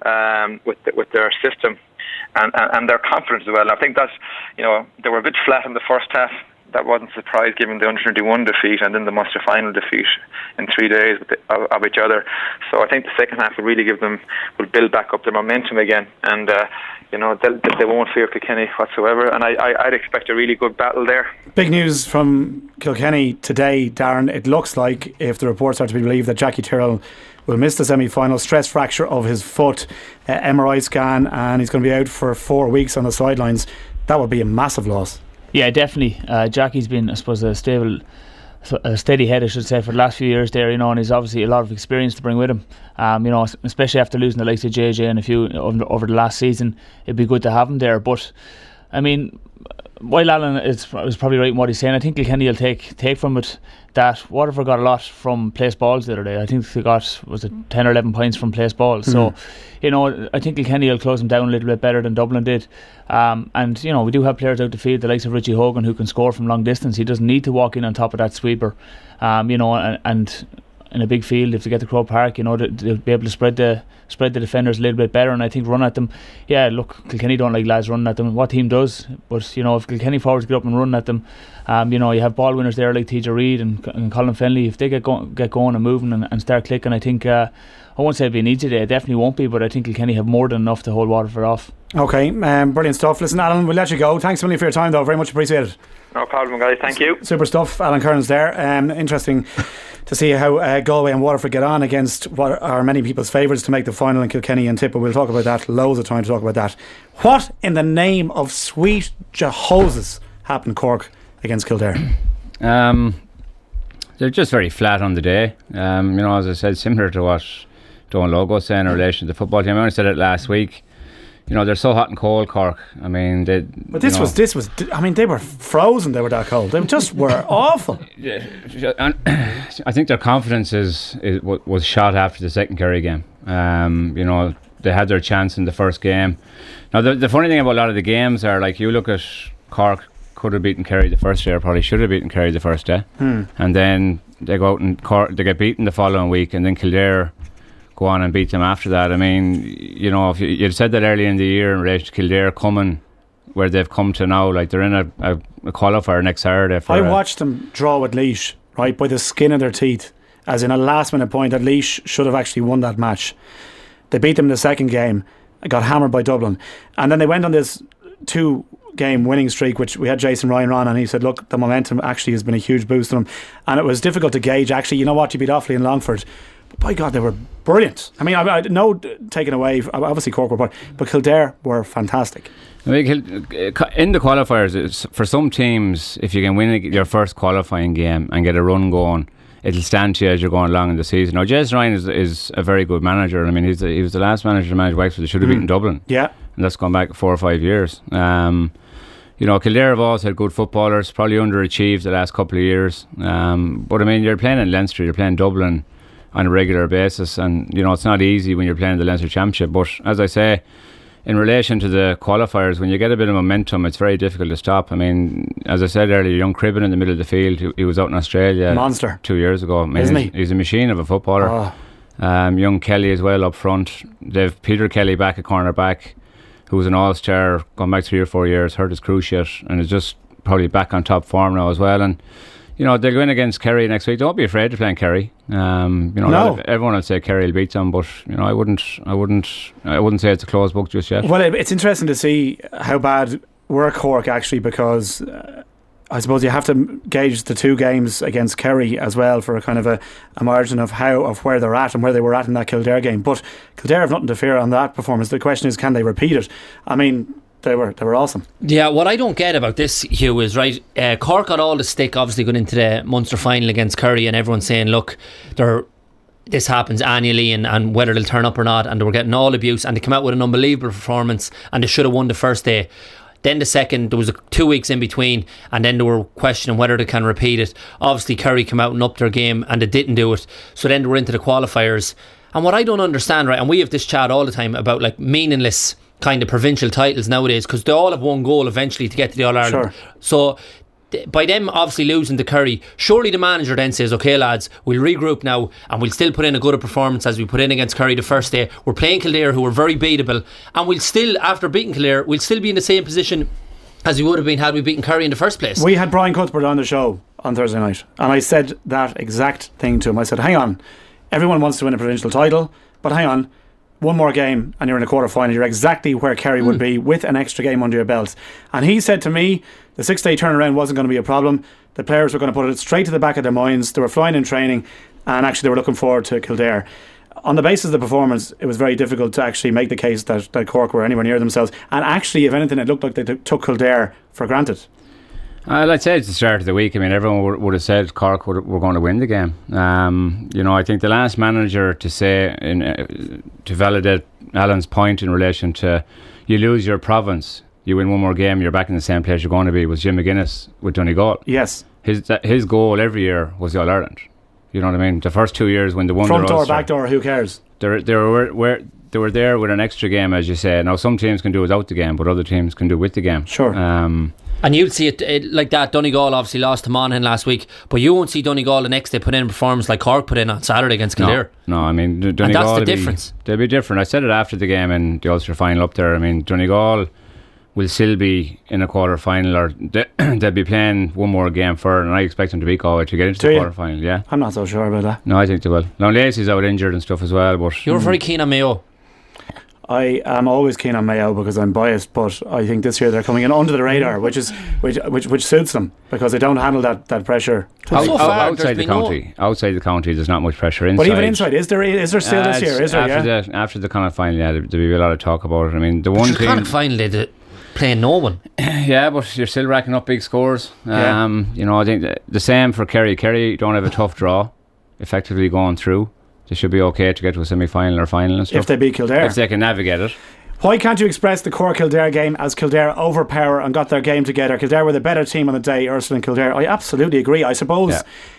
with their system and their confidence as well. I think that's, they were a bit flat in the first half. That wasn't a surprise given the under-21 defeat and then the Munster final defeat in 3 days of each other. So I think the second half will really will build back up their momentum again, and they won't fear Kilkenny whatsoever. And I'd expect a really good battle there. Big news from Kilkenny today, Darren. It looks like, if the reports are to be believed, that Jackie Tyrrell will miss the semi-final. Stress fracture of his foot, MRI scan, and he's going to be out for 4 weeks on the sidelines. That would be a massive loss. Yeah, definitely. Jackie's been, I suppose, a steady head, I should say, for the last few years there, and he's obviously a lot of experience to bring with him. Especially after losing the likes of JJ and a few over the last season, it'd be good to have him there. But I mean, while Alan is probably right in what he's saying, I think Kilkenny will take from it that Waterford got a lot from place balls the other day. I think they got 10 or 11 points from place balls. So, I think Kilkenny will close them down a little bit better than Dublin did. And we do have players out the field, the likes of Richie Hogan, who can score from long distance. He doesn't need to walk in on top of that sweeper. And in a big field, if they get to Croke Park, they'll be able to spread the defenders a little bit better, and I think run at them. Yeah, look, Kilkenny don't like lads running at them. What team does? But if Kilkenny forwards get up and run at them, you have ball winners there like TJ Reid and Colin Fennelly. If they get going and moving and start clicking, I think I won't say it'll be an easy day. It definitely won't be, but I think Kilkenny have more than enough to hold Waterford off. Okay, brilliant stuff. Listen, Alan, we'll let you go. Thanks a million for your time, though. Very much appreciated. No problem, guys. Thank you. Super stuff. Alan Kearns there. Interesting to see how Galway and Waterford get on against what are many people's favourites to make the final in Kilkenny and Tip, but we'll talk about that. Loads of time to talk about that. What in the name of sweet Jehoses happened Cork against Kildare? They're just very flat on the day. As I said, similar to what Don Logo was saying in relation to the football team. I only said it last week. They're so hot and cold, Cork. I mean, they were frozen. They were that cold. They just were awful. I think their confidence was shot after the second Kerry game. They had their chance in the first game. Now, the funny thing about a lot of the games are, like, you look at Cork could have beaten Kerry the first day, or probably should have beaten Kerry the first day, and then they go out and they get beaten the following week, and then Kildare go on and beat them after that. I mean, if you'd said that early in the year in relation to Kildare coming where they've come to now, like they're in a qualifier next Saturday. I watched them draw with Laois, right, by the skin of their teeth, as in a last minute point that Laois should have actually won that match. They beat them in the second game, got hammered by Dublin, and then they went on this 2-game winning streak, which we had Jason Ryan on, and he said, look, the momentum actually has been a huge boost on them, and it was difficult to gauge. Actually, you be Offaly and Longford, but by God, they were brilliant. I mean, I no taken away, obviously Cork were, but Kildare were fantastic. I mean, in the qualifiers, for some teams, if you can win your first qualifying game and get a run going, it'll stand to you as you're going along in the season. Now, Jez Ryan is a very good manager. I mean, he was the last manager to manage Wexford. They should have beaten Dublin. Yeah. And that's gone back 4 or 5 years. Kildare have always had good footballers, probably underachieved the last couple of years. But I mean, you're playing in Leinster, you're playing Dublin on a regular basis, and it's not easy when you're playing the Leinster Championship. But as I say, in relation to the qualifiers, when you get a bit of momentum, it's very difficult to stop. I mean, as I said earlier, young Cribben in the middle of the field, he was out in Australia monster 2 years ago. I mean, isn't he? He's a machine of a footballer. Young Kelly as well up front. They've Peter Kelly back at corner back, who was an all-star, gone back 3 or 4 years, hurt his cruciate, and is just probably back on top form now as well. And you know, they'll go in against Kerry next week. Don't be afraid of playing Kerry. You know, everyone will say Kerry will beat them, but you know, I wouldn't say it's a closed book just yet. Well, it's interesting to see how bad were Cork actually, because I suppose you have to gauge the two games against Kerry as well for a kind of a margin of where they're at and where they were at in that Kildare game. But Kildare have nothing to fear on that performance. The question is, can they repeat it? I mean, they were awesome. Yeah, what I don't get about this, Hugh, is right. Cork got all the stick, obviously, going into the Munster final against Kerry, and everyone's saying, look, this happens annually, and whether they'll turn up or not, and they were getting all abuse, and they came out with an unbelievable performance, and they should have won the first day. Then the second, there was 2 weeks in between, and then they were questioning whether they can repeat it. Obviously, Kerry came out and upped their game, and they didn't do it. So then they were into the qualifiers. And what I don't understand, right, and we have this chat all the time about like meaningless kind of provincial titles nowadays, because they all have one goal eventually to get to the All-Ireland. Sure. So by them obviously losing to Kerry, surely the manager then says, okay lads, we'll regroup now and we'll still put in a good performance as we put in against Kerry the first day. We're playing Kildare, who are very beatable, and we'll still, after beating Kildare, we'll still be in the same position as we would have been had we beaten Kerry in the first place. We had Brian Cuthbert on the show on Thursday night, and I said that exact thing to him. I said, hang on, everyone wants to win a provincial title, but hang on, one more game and you're in a quarter final. You're exactly where Kerry would be with an extra game under your belt. And he said to me, the 6-day turnaround wasn't going to be a problem. The players were going to put it straight to the back of their minds. They were flying in training, and actually they were looking forward to Kildare. On the basis of the performance, it was very difficult to actually make the case that Cork were anywhere near themselves. And actually, if anything, it looked like they took Kildare for granted. I'd say it's the start of the week. I mean, everyone would have said Cork were going to win the game. You know, I think the last manager to say, to validate Alan's point in relation to you lose your province, you win one more game, you're back in the same place you're going to be, was Jim McGuinness with Donegal. Yes. His goal every year was the All-Ireland. You know what I mean? The first 2 years when they won front the door, back door, who cares? They were there with an extra game, as you say. Now some teams can do without the game, but other teams can do with the game. Sure. And you'd see it like that. Donegal obviously lost to Monaghan last week, but you won't see Donegal the next day put in a performance like Cork put in on Saturday against Kildare. No, I mean Donegal, and that's the difference. They'll be different. I said it after the game in the Ulster final up there. I mean, Donegal will still be in a quarter final, or they'll be playing one more game further, and I expect them to beat Galway to get into the quarter final. Yeah, I'm not so sure about that. No, I think they will. Now Lacey's out injured and stuff as well, but you're very keen on Mayo. I am always keen on Mayo because I'm biased, but I think this year they're coming in under the radar, which suits them because they don't handle that pressure. Outside the county, there's not much pressure inside. But even inside, is there still this year? Is there? After the Connacht final, there'll be a lot of talk about it. I mean, the one thing. Connacht final, they playing no one. Yeah, but you're still racking up big scores. You know, I think the same for Kerry. Kerry don't have a tough draw, effectively going through. They should be okay to get to a semi-final or final and stuff. If they beat Kildare. If they can navigate it. Why can't you express the Cork-Kildare game as Kildare overpower and got their game together? Kildare were the better team on the day, Ursula and Kildare. I absolutely agree. I suppose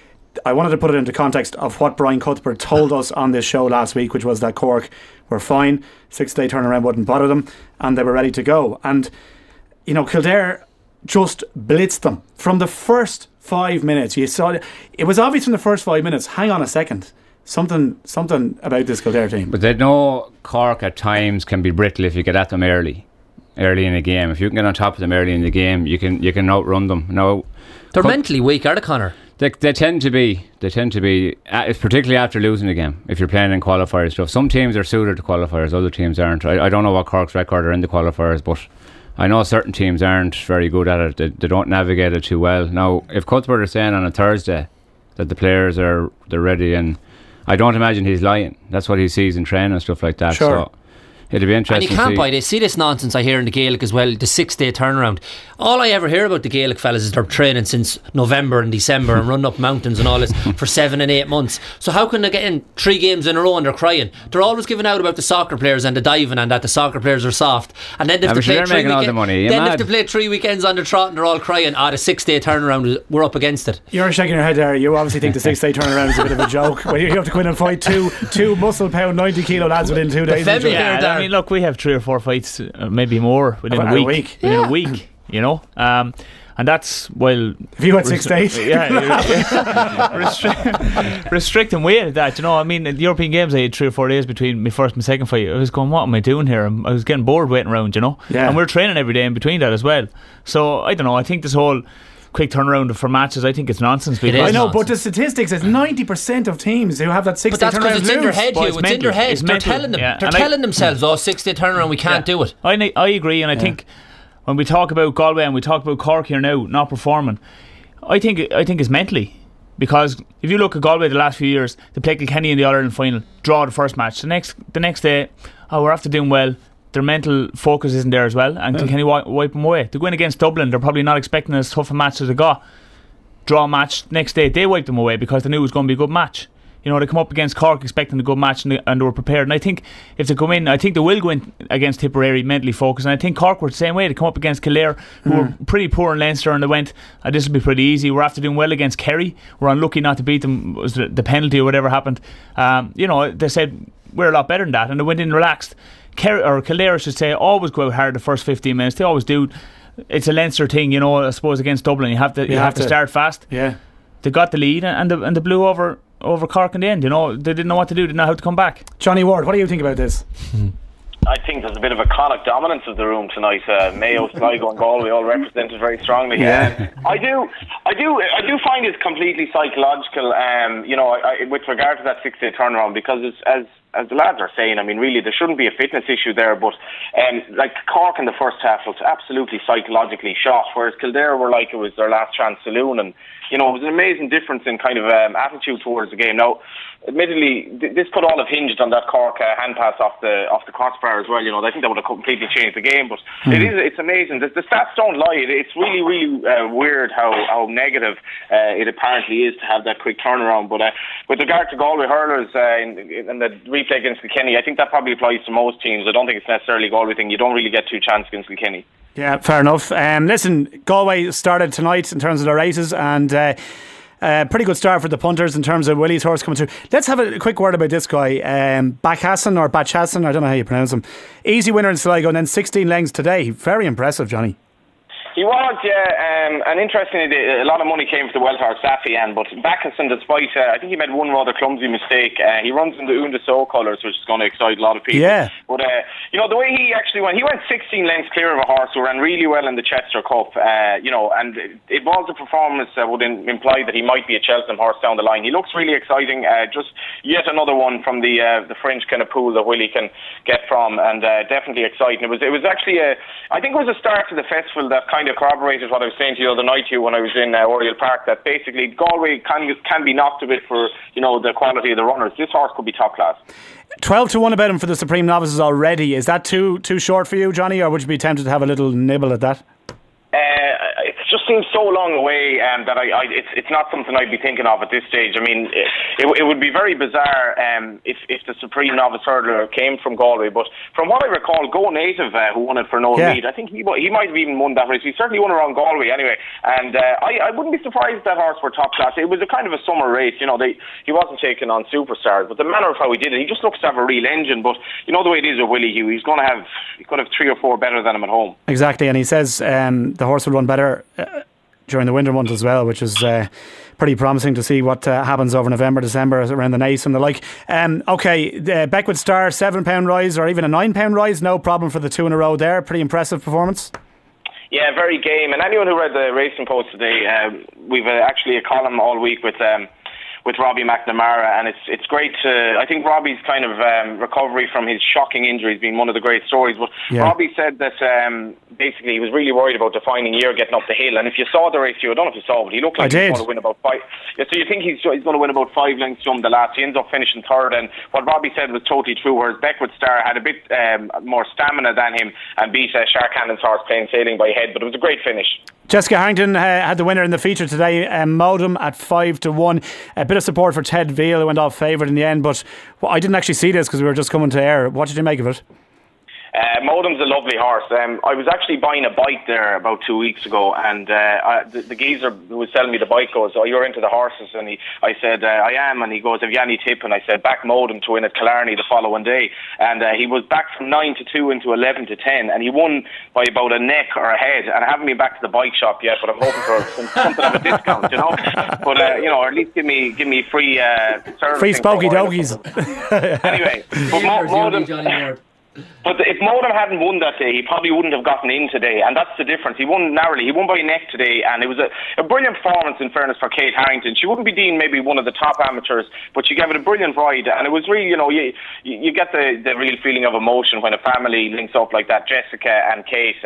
I wanted to put it into context of what Brian Cuthbert told us on this show last week, which was that Cork were fine, 6-day turnaround wouldn't bother them, and they were ready to go. And, you know, Kildare just blitzed them. From the first 5 minutes, you saw it was obvious from the first 5 minutes, hang on a second. Something about this Kildare team. But they know Cork at times can be brittle if you get at them early in a game. If you can get on top of them early in the game, you can outrun them. Now they're mentally weak, aren't they, Conor? They tend to be. Particularly after losing a game. If you're playing in qualifiers stuff, some teams are suited to qualifiers, other teams aren't. I don't know what Cork's record are in the qualifiers, but I know certain teams aren't very good at it. They don't navigate it too well. Now, if Cuthbert is saying on a Thursday that the players they're ready, and I don't imagine he's lying. That's what he sees in training and stuff like that. Sure. So it'll be interesting. And you can't buy this. See this nonsense I hear in the Gaelic as well, the 6-day turnaround. All I ever hear about the Gaelic fellas is they're training since November and December and running up mountains and all this for 7 and 8 months. So how can they get in 3 games in a row and they're crying? They're always giving out about the soccer players and the diving and that the soccer players are soft. And then they've to play 3 weekends. To play 3 weekends on the trot and they're all crying, the 6-day turnaround, we're up against it. You're shaking your head there. You obviously think the 6-day turnaround is a bit of a joke. When you have to go in and fight two muscle pound 90 kilo lads within 2 days. I mean, look, we have 3 or 4 fights, maybe more within a week. Within a week, you know. And that's, well, if you had 6 days, restricting weight at that, you know. I mean, at the European Games I had 3 or 4 days between my first and my second fight. I was going, what am I doing here? I was getting bored waiting around, you know. And we're training every day in between that as well. So I don't know, I think this whole quick turnaround for matches, I think it's nonsense. It is I know, nonsense. but the statistics is 90% of teams who have that 6-day But that's because turnaround it's in their lose. head, Hugh. It's in their head. They're telling them. They're telling themselves, 6-day turnaround, we can't do it. I agree, and I think when we talk about Galway and we talk about Cork here now not performing, I think it's mentally. Because if you look at Galway the last few years, they played Kilkenny in the All-Ireland final, draw the first match. The next day, we're after doing well. Their mental focus isn't there as well, and Kilkenny wipe them away. They go in against Dublin, they're probably not expecting as tough a match as they got. Draw a match, next day they wipe them away because they knew it was going to be a good match. You know, they come up against Cork expecting a good match, and they were prepared. And I think if they come in, I think they will go in against Tipperary mentally focused. And I think Cork were the same way. They come up against Kildare, who were pretty poor in Leinster, and they went, this will be pretty easy. We're after doing well against Kerry. We're unlucky not to beat them. It was the penalty or whatever happened. They said we're a lot better than that, and they went in relaxed. Kildare, I should say, always go out hard the first 15 minutes. They always do. It's a Leinster thing, I suppose, against Dublin. You have to start fast. Yeah. They got the lead, and they blew over Cork in the end. They didn't know what to do, didn't know how to come back. Johnny Ward, what do you think about this? I think there's a bit of a Connacht dominance of the room tonight. Mayo, Sligo and Galway all represented very strongly. I do find it completely psychological, with regard to that 6-day turnaround, because as the lads are saying, I mean, really, there shouldn't be a fitness issue there, but Cork in the first half was absolutely psychologically shot, whereas Kildare were like it was their last chance saloon, and it was an amazing difference in kind of attitude towards the game. Now, admittedly, this could all have hinged on that Cork hand pass off the crossbar as well. I think that would have completely changed the game. But it's amazing. The stats don't lie. It's really, really weird how negative it apparently is to have that quick turnaround. But with regard to Galway hurlers in the replay against Kilkenny, I think that probably applies to most teams. I don't think it's necessarily a Galway thing. You don't really get two chances against Kilkenny. Yeah, fair enough. Listen, Galway started tonight in terms of their races, and pretty good start for the punters in terms of Willie's horse coming through. Let's have a quick word about this guy, Bachassan, I don't know how you pronounce him. Easy winner in Sligo, and then 16 lengths today. Very impressive, Johnny. He was, and interestingly, a lot of money came for the Welthorpe Safian, but Bachassan, despite, I think he made one rather clumsy mistake. He runs in the Unda So colours, which is going to excite a lot of people. Yeah. But, the way he actually went, he went 16 lengths clear of a horse who ran really well in the Chester Cup, and it was a performance that would imply that he might be a Cheltenham horse down the line. He looks really exciting, just yet another one from the French kind of pool that Willie can get from, and definitely exciting. It was actually I think it was a start to the festival that kind of corroborated what I was saying to you the other night, Hugh, when I was in Oriel Park, that basically Galway can be knocked a bit for the quality of the runners. This horse could be top class. 12-1 about him for the Supreme Novices already. Is that too short for you, Johnny, or would you be tempted to have a little nibble at that? It just seems so long away that it's not something I'd be thinking of at this stage. I mean, it would be very bizarre if the Supreme Novice Hurdler came from Galway, but from what I recall, Go Native, who won it for Noel Meade, I think he might have even won that race. He certainly won around Galway anyway, and I wouldn't be surprised if that horse were top class. It was a kind of a summer race, he wasn't taking on superstars, but the manner of how he did it, he just looks to have a real engine. But the way it is with Willie Hugh, he could have 3 or 4 better than him at home. Exactly, and he says the horse will run better during the winter months as well, which is pretty promising to see what happens over November, December around the Nace and the like. Beckwood Star, £7 rise or even a £9 rise, no problem for the 2 in a row there. Pretty impressive performance. Yeah, very game. And anyone who read the Racing Post today, we've actually a column all week with Robbie McNamara, and it's great to, I think Robbie's kind of recovery from his shocking injuries being one of the great stories, but Robbie said that basically he was really worried about defining year getting up the hill, and if you saw the race, I don't know if you saw, but he looked like he was going to win about 5. Yeah, so you think he's going to win about 5 lengths from the last. He ends up finishing third, and what Robbie said was totally true, whereas Beckwood Star had a bit more stamina than him and beat Shark Cannon's horse Plain Sailing by head, but it was a great finish. Jessica Harrington had the winner in the feature today, Modem at 5-1. A bit of support for Ted Veal, who went off favourite in the end, but I didn't actually see this because we were just coming to air. What did you make of it? Modem's a lovely horse. I was actually buying a bike there about 2 weeks ago, and the geezer who was selling me the bike goes, "Oh, you're into the horses?" And I said, "I am." And he goes, "Have you any tip?" And I said, "Back Modem to win at Killarney the following day." And he was back from 9-2 into 11-10, and he won by about a neck or a head. And I haven't been back to the bike shop yet, but I'm hoping for something of a discount, But or at least give me free service. Free spokey dogies. Anyway, but Modem. But if Modem hadn't won that day, he probably wouldn't have gotten in today, and that's the difference. He won narrowly. He won by a neck today, and it was a brilliant performance, in fairness, for Kate Harrington. She wouldn't be deemed maybe one of the top amateurs, but she gave it a brilliant ride, and it was really, you get the real feeling of emotion when a family links up like that. Jessica and Kate,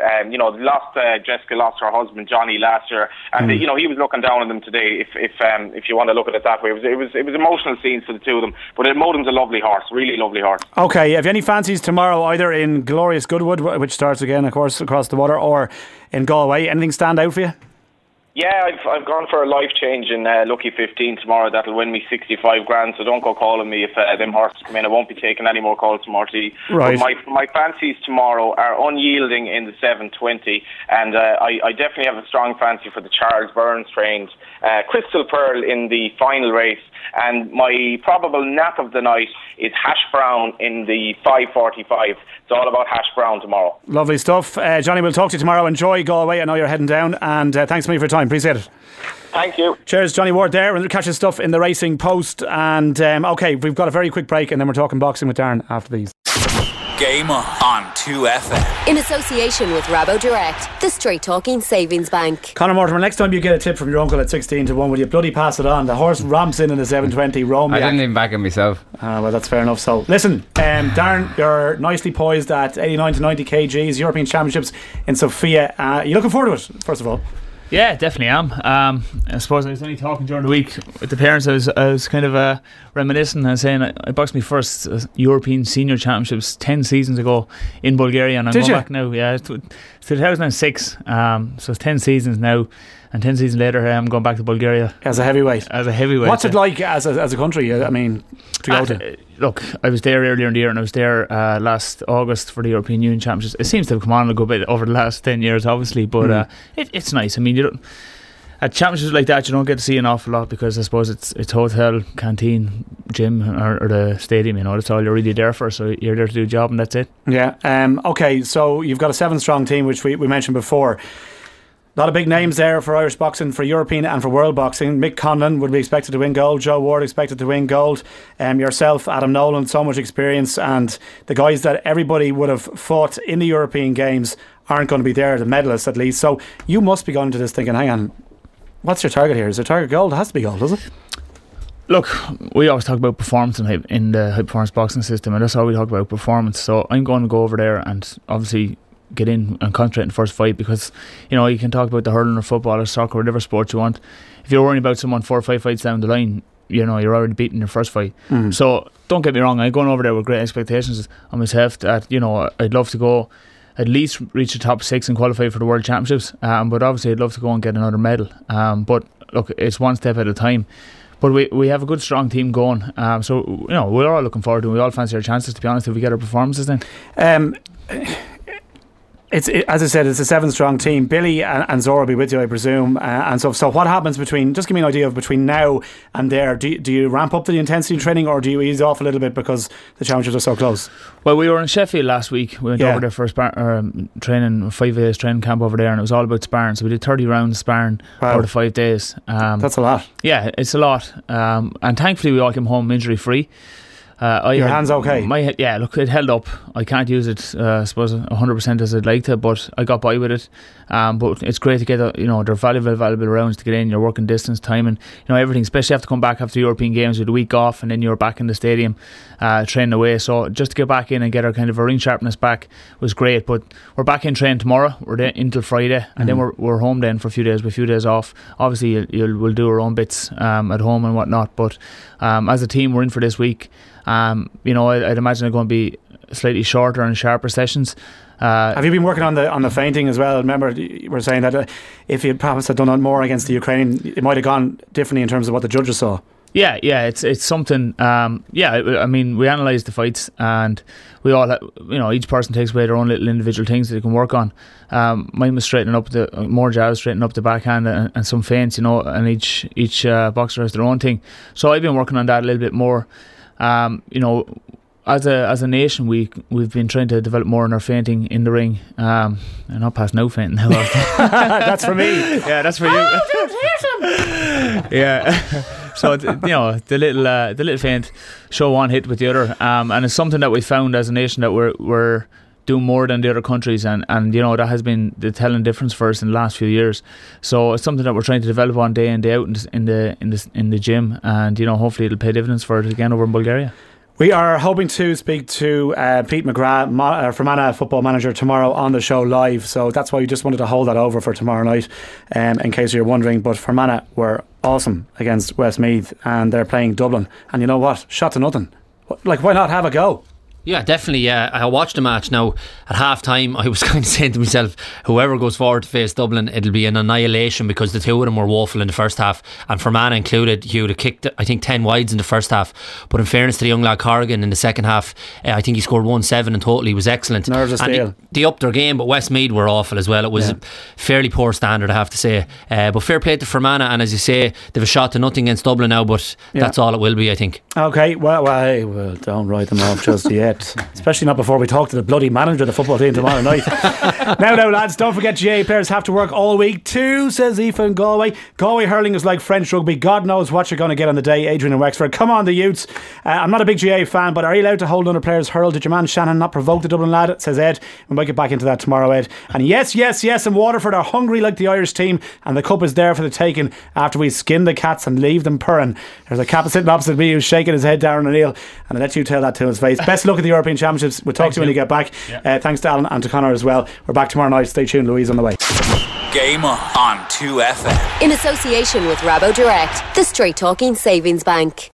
Jessica lost her husband Johnny last year, and he was looking down on them today. If you want to look at it that way, it was emotional scenes for the two of them. But Modem's a lovely horse, really lovely horse. Okay, have you any fancies tomorrow, either in glorious Goodwood, which starts again, of course, across the water, or in Galway? Anything stand out for you? Yeah, I've gone for a life change in Lucky 15 tomorrow. That'll win me 65 grand, so don't go calling me if them horses come in. I won't be taking any more calls tomorrow. Right. But my fancies tomorrow are Unyielding in the 720, and I definitely have a strong fancy for the Charles Burns trained Crystal Pearl in the final race, and my probable nap of the night is Hash Brown in the 5:45. It's all about Hash Brown tomorrow. Lovely stuff. Johnny, we'll talk to you tomorrow. Enjoy Galway. I know you're heading down, and thanks a million for your time. Appreciate it. Thank you. Cheers, Johnny Ward there. We'll catch his stuff in the Racing Post. And okay, we've got a very quick break, and then we're talking boxing with Darren after these. Game on 2FM. In association with Rabo Direct, the straight talking savings bank. Conor Mortimer, next time you get a tip from your uncle at 16 to 1, will you bloody pass it on? The horse ramps in the 720 Romiak. I didn't even back it myself. Well, that's fair enough. So listen, Darren, you're nicely poised at 89 to 90 kgs, European Championships in Sofia. You looking forward to it, first of all? Yeah, definitely am. I suppose I was only talking during the week with the parents. I was kind of reminiscing and saying I boxed my first European Senior Championships 10 seasons ago in Bulgaria, and I'm going back now. Yeah, it's 2006. So it's 10 seasons now, and 10 seasons later I'm going back to Bulgaria as a heavyweight. What's it like as a country? I mean, to go to. Look, I was there earlier in the year, and I was there last August for the European Union Championships. It seems to have come on a good bit over the last 10 years, obviously, but it's nice. I mean, at championships like that, you don't get to see an awful lot, because I suppose it's hotel, canteen, gym, or the stadium. That's all you're really there for. So you're there to do a job, and that's it. Yeah. Okay. So you've got a 7-strong team, which we mentioned before. A lot of big names there for Irish boxing, for European and for world boxing. Mick Conlon would be expected to win gold. Joe Ward expected to win gold. Yourself, Adam Nolan, so much experience, and the guys that everybody would have fought in the European Games aren't going to be there, the medalists at least. So you must be going into this thinking, hang on, what's your target here? Is your target gold? It has to be gold, does it? Look, we always talk about performance in the high performance boxing system, and that's all we talk about, performance. So I'm going to go over there and obviously get in and concentrate in the first fight, because you can talk about the hurling or football or soccer or whatever sport you want. If you're worrying about someone 4 or 5 fights down the line, you're already beaten your first fight. So don't get me wrong, I'm going over there with great expectations on myself that I'd love to go at least reach the top 6 and qualify for the World Championships, but obviously I'd love to go and get another medal, but look, it's one step at a time. But we have a good strong team going, so we're all looking forward to it. We all fancy our chances, to be honest, if we get our performances then. As I said, it's a 7-strong team. Billy and Zora will be with you, I presume. And so what happens between, just give me an idea of between now and there. Do you ramp up the intensity in training, or do you ease off a little bit because the championships are so close? Well, we were in Sheffield last week. We went over there for training, 5 days training camp over there, and it was all about sparring. So we did 30 rounds of sparring over the 5 days. That's a lot. Yeah, it's a lot. And thankfully we all came home injury free. Your hand's okay? Look, it held up. I can't use it, I suppose, 100% as I'd like to, but I got by with it. But it's great to get, they're valuable rounds to get in. You're working distance, timing, everything. Especially after come back after the European Games with a week off, and then you're back in the stadium training away. So just to get back in and get our kind of a ring sharpness back was great. But we're back in training tomorrow. We're there until Friday, and then we're home then for a few days with a few days off. Obviously, we'll do our own bits at home and whatnot. But as a team, we're in for this week. I'd imagine they're going to be slightly shorter and sharper sessions. Have you been working on the feinting as well? Remember, you were saying that if you perhaps had done more against the Ukrainian, it might have gone differently in terms of what the judges saw. Yeah, it's something. I mean, we analysed the fights, and we all, each person takes away their own little individual things that they can work on. Mine was straightening up more jabs, straightening up the backhand, and some feints, and each boxer has their own thing. So I've been working on that a little bit more. As a nation, we've been trying to develop more in our feinting in the ring. I'm not past no feinting now. That's for me. Yeah, that's for you. Oh, don't hit him. Yeah. So the little feint, show one, hit with the other, and it's something that we found as a nation that we're doing more than the other countries, and that has been the telling difference for us in the last few years. So it's something that we're trying to develop on day in, day out in the gym, and hopefully it'll pay dividends for it again over in Bulgaria. We are hoping to speak to Pete McGrath, Fermanagh football manager, tomorrow on the show live. So that's why we just wanted to hold that over for tomorrow night, in case you're wondering. But Fermanagh were awesome against Westmeath, and they're playing Dublin. And you know what? Shot to nothing. Like, why not have a go? Yeah, definitely. Yeah, I watched the match. Now, at half time, I was kind of saying to myself, whoever goes forward to face Dublin, it'll be an annihilation, because the two of them were woeful in the first half, and Fermanagh included. Hugh kicked, I think, 10 wides in the first half, but in fairness to the young lad Corrigan, in the second half, I think he scored 1-7 in total. He was excellent. Nerves of steel. They upped their game, but Westmeath were awful as well. It was a fairly poor standard, I have to say, but fair play to Fermanagh, and as you say, they've a shot to nothing against Dublin now, but that's all it will be, I think. Okay, well, don't write them off just yet, especially not before we talk to the bloody manager of the football team tomorrow night. Now lads, don't forget GAA players have to work all week too, says Aoife in Galway. Galway hurling is like French rugby. God knows what you're going to get on the day. Adrian in Wexford, come on the youths. I'm not a big GAA fan, but are you allowed to hold under players hurl? Did your man Shannon not provoke the Dublin lad, says Ed? We might get back into that tomorrow, Ed. And yes, and Waterford are hungry like the Irish team, and the cup is there for the taking after we skin the cats and leave them purring. There's a captain sitting opposite me who's shaking his head, Darren O'Neill, and I'll let you tell that to his face. Best luck at the European Championships. We'll talk to you when you get back. Thanks to Alan and to Conor as well. We're back tomorrow night. Stay tuned. Louise on the way. Game on 2FM. In association with Rabo Direct, the straight talking savings bank.